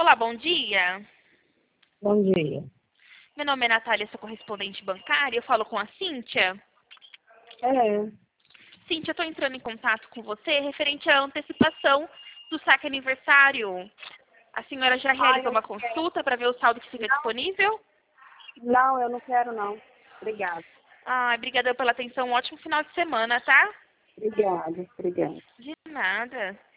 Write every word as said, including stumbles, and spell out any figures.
Olá, bom dia. Bom dia. Meu nome é Natália, sou correspondente bancária. Eu falo com a Cíntia. É, Cíntia, eu estou entrando em contato com você referente à antecipação do saque aniversário. A senhora já ah, realizou eu uma não quero. consulta para ver o saldo que fica disponível? Não, eu não quero, não. Obrigada. Ah, obrigada pela atenção. Um ótimo final de semana, tá? Obrigada, obrigada. De nada.